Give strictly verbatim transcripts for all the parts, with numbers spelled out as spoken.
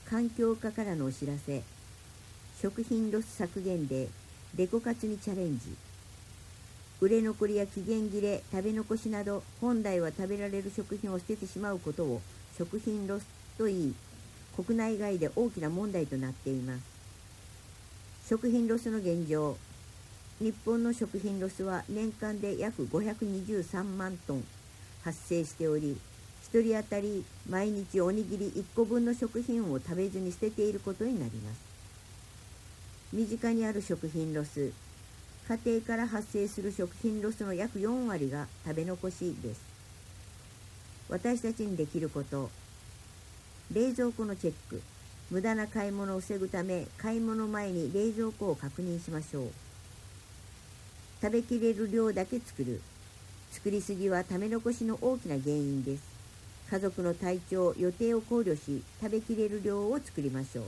環境課からのお知らせ。食品ロス削減でデコ活にチャレンジ。売れ残りや期限切れ、食べ残しなど本来は食べられる食品を捨ててしまうことを食品ロスといい、国内外で大きな問題となっています。食品ロスの現状。日本の食品ロスは年間で約ごひゃくにじゅうさんまんトン発生しており、ひとり当たり毎日おにぎりいっこぶんの食品を食べずに捨てていることになります。身近にある食品ロス。家庭から発生する食品ロスの約よんわりが食べ残しです。私たちにできること。冷蔵庫のチェック。無駄な買い物を防ぐため、買い物前に冷蔵庫を確認しましょう。食べきれる量だけ作る。作りすぎは食べ残しの大きな原因です。家族の体調、予定を考慮し、食べきれる量を作りましょう。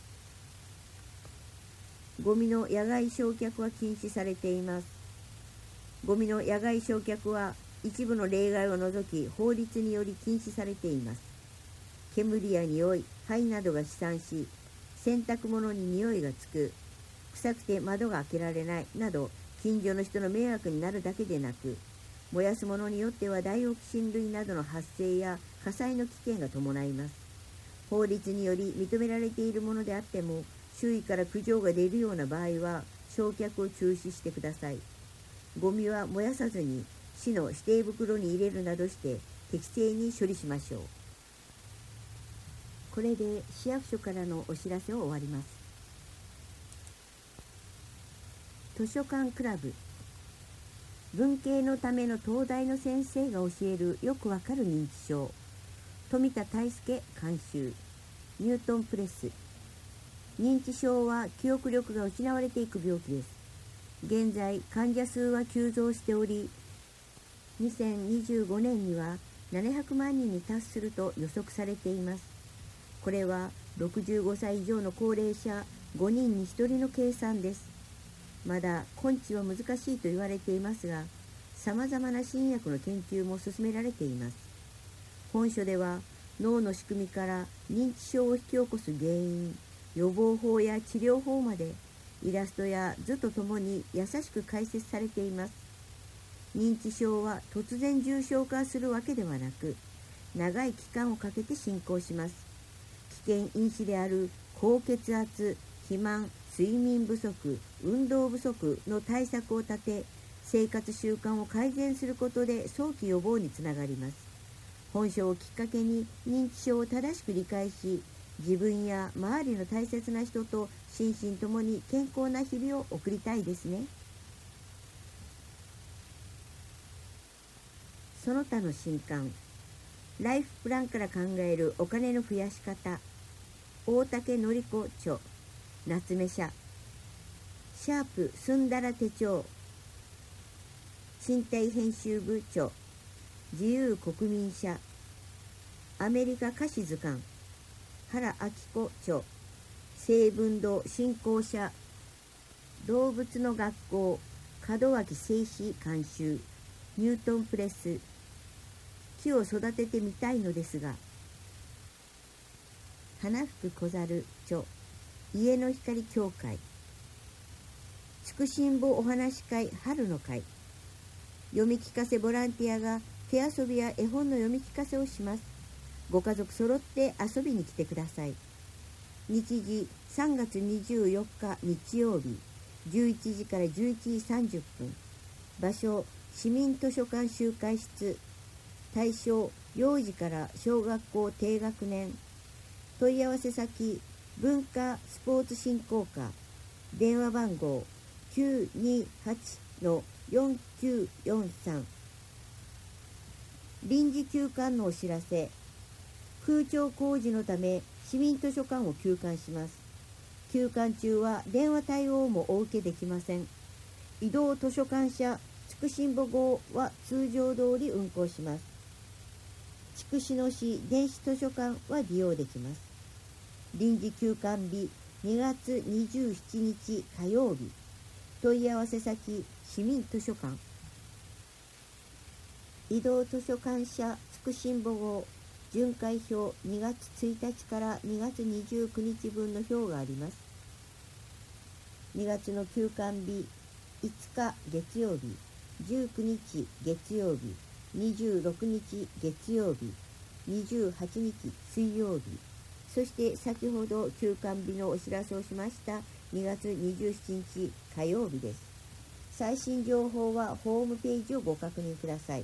ゴミの野外焼却は禁止されています。ゴミの野外焼却は一部の例外を除き法律により禁止されています。煙や匂い、灰などが飛散し、洗濯物に匂いがつく、臭くて窓が開けられないなど、近所の人の迷惑になるだけでなく、燃やすものによってはダイオキシン類などの発生や火災の危険が伴います。法律により認められているものであっても、周囲から苦情が出るような場合は焼却を中止してください。ゴミは燃やさずに市の指定袋に入れるなどして適正に処理しましょう。これで市役所からのお知らせを終わります。図書館クラブ。文系のための東大の先生が教えるよくわかる認知症。富田大輔監修。ニュートンプレス。認知症は記憶力が失われていく病気です。現在患者数は急増しており、にせんにじゅうごねんにはななひゃくまんにんに達すると予測されています。これはろくじゅうごさい以上の高齢者ごにんにひとりの計算です。まだ根治は難しいと言われていますが、さまざまな新薬の研究も進められています。本書では脳の仕組みから認知症を引き起こす原因、予防法や治療法までイラストや図とともに優しく解説されています。認知症は突然重症化するわけではなく、長い期間をかけて進行します。危険因子である高血圧、肥満、睡眠不足、運動不足の対策を立て、生活習慣を改善することで早期予防につながります。本書をきっかけに認知症を正しく理解し、自分や周りの大切な人と心身ともに健康な日々を送りたいですね。その他の新刊。ライフプランから考えるお金の増やし方。大竹典子著。夏目社。シャープすんだら手帳。身体編集部著。自由国民社。アメリカ菓子図鑑。原明子著。成文堂振興社。動物の学校。門脇静史監修。ニュートンプレス。木を育ててみたいのですが。花福小猿著。家の光協会。つくしんぼお話会春の会。読み聞かせボランティアが手遊びや絵本の読み聞かせをします。ご家族揃って遊びに来てください。日時さんがつにじゅうよっか日曜日、じゅういちじからじゅういちじさんじゅっぷん。場所市民図書館集会室。対象幼児から小学校低学年。問い合わせ先文化スポーツ振興課。電話番号 きゅうにはちのよんきゅうよんさん。臨時休館のお知らせ。空調工事のため市民図書館を休館します。休館中は電話対応もお受けできません。移動図書館車つくしんぼ号は通常通り運行します。筑紫野市電子図書館は利用できます。臨時休館日にがつにじゅうしちにち火曜日。問い合わせ先市民図書館。移動図書館車つくしんぼ号巡回表にがつついたちからにがつにじゅうくにちぶんの表があります。にがつの休館日、いつか月曜日、じゅうくにち月曜日、にじゅうろくにち月曜日、にじゅうはちにち水曜日、そして先ほど休館日のお知らせをしましたにがつにじゅうしちにち火曜日です。最新情報はホームページをご確認ください。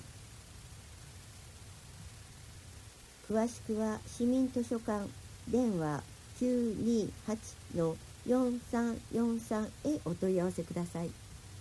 詳しくは市民図書館電話 きゅうにはちのよんさんよんさん へお問い合わせください。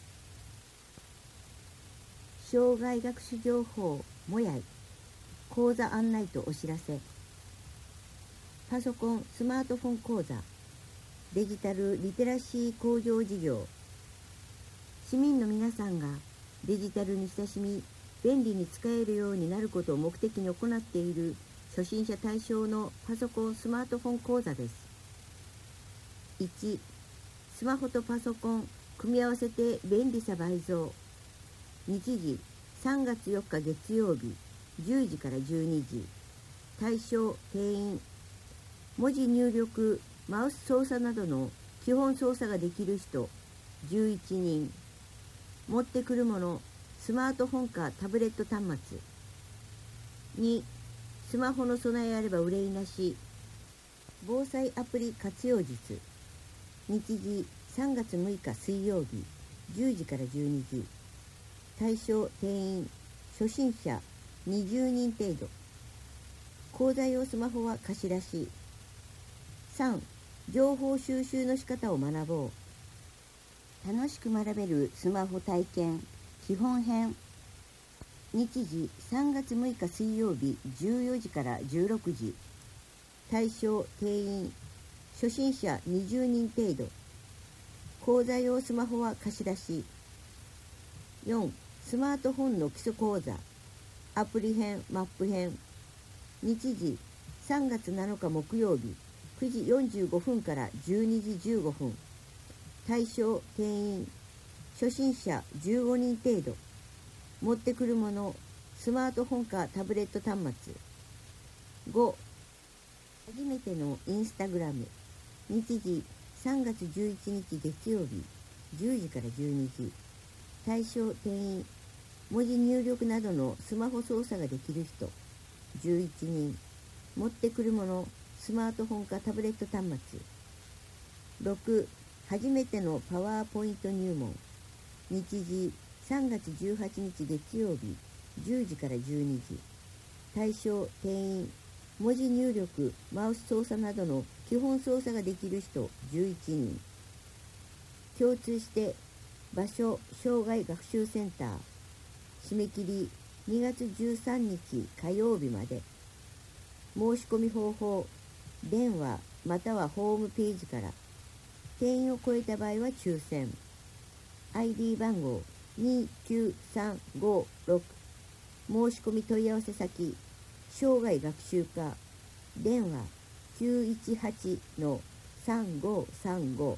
障害学習情報もやい講座案内とお知らせ。パソコン・スマートフォン講座デジタルリテラシー向上事業。市民の皆さんがデジタルに親しみ便利に使えるようになることを目的に行っている初心者対象のパソコン・スマートフォン講座です。いち. スマホとパソコン組み合わせて便利さ倍増。日時さんがつよっか月曜日じゅうじからじゅうにじ。対象定員。文字入力、マウス操作などの基本操作ができる人じゅういちにん。持ってくるもの、スマートフォンかタブレット端末。に. スマホの備えあれば憂いなし。防災アプリ活用術。日時さんがつむいか水曜日じゅうじからじゅうにじ。対象定員初心者にじゅうにん程度。講座用スマホは貸し出し。さん. 情報収集の仕方を学ぼう。楽しく学べるスマホ体験基本編。日時さんがつむいか水曜日じゅうよじからじゅうろくじ。対象定員初心者にじゅうにん程度。講座用スマホは貸し出し。よん. スマートフォンの基礎講座アプリ編マップ編。日時さんがつなのか木曜日くじよんじゅうごふんからじゅうにじじゅうごふん。対象定員初心者じゅうごにん程度。持ってくるものスマートフォンかタブレット端末。ご. 初めてのインスタグラム。日時さんがつじゅういちにち月曜日じゅうじからじゅうにじ。対象定員文字入力などのスマホ操作ができる人じゅういちにん。持ってくるものスマートフォンかタブレット端末。ろく. 初めてのパワーポイント入門。日時さんがつじゅうはちにち月曜日じゅうじからじゅうにじ。対象定員文字入力マウス操作などの基本操作ができる人じゅういちにん。共通して場所障害学習センター。締め切りにがつじゅうさんにち火曜日まで。申し込み方法電話またはホームページから。定員を超えた場合は抽選。 アイディー 番号にきゅうさんごろく。申し込み問い合わせ先生涯学習課電話 きゅういちはちのさんごさんご。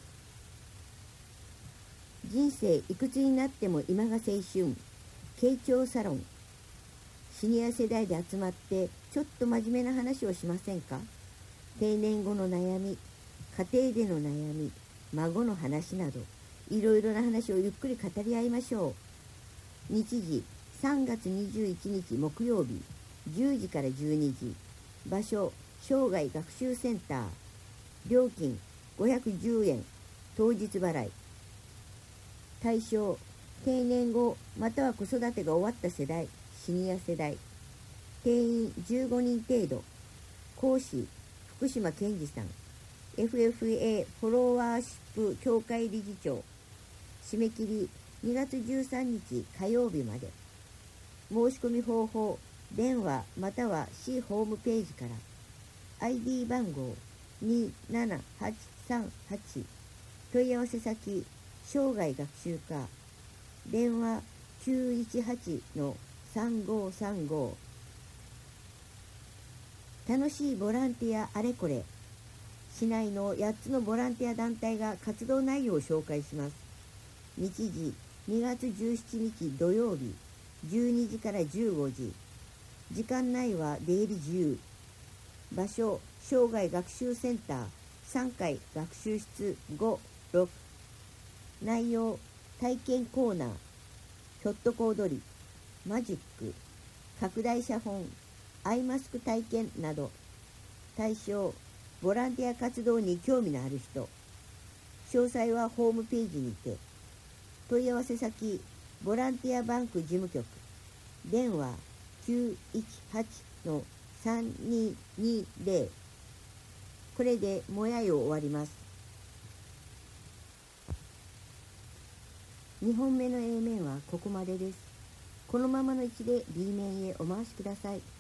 人生いくつになっても今が青春。慶長サロン。シニア世代で集まってちょっと真面目な話をしませんか。定年後の悩み、家庭での悩み、孫の話などいろいろな話をゆっくり語り合いましょう。日時さんがつにじゅういちにち木曜日じゅうじからじゅうにじ。場所生涯学習センター。料金ごひゃくじゅうえん当日払い。対象定年後または子育てが終わった世代シニア世代。定員じゅうごにん程度。講師福島健二さん エフエフエー フォロワーシップ協会理事長。締め切りにがつじゅうさんにち火曜日まで。申し込み方法電話または市ホームページから。 アイディー 番号にななはちさんはち。問い合わせ先生涯学習課電話きゅういちはちのさんごさんご。楽しいボランティアあれこれ。市内のやっつのボランティア団体が活動内容を紹介します。日時にがつじゅうしちにち土曜日じゅうにじからじゅうごじ。時間内は出入り自由。 場所、生涯学習センターさんかい学習室ご、ろく。内容、体験コーナー、ひょっとこ踊り、マジック、拡大写本、アイマスク体験など。対象、ボランティア活動に興味のある人。詳細はホームページにて。問い合わせ先、ボランティアバンク事務局。電話きゅういちはちのさんにーにーぜろ。これでもやいを終わります。にほんめの A 面はここまでです。このままの位置で B 面へお回しください。